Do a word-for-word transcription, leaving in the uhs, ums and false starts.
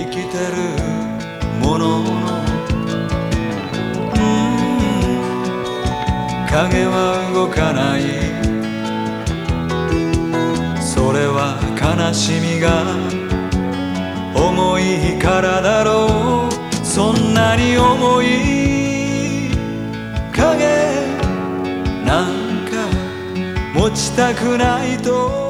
生きてるものの、うん、影は動かない。それは悲しみが重いからだろう。そんなに重い影なんか持ちたくないと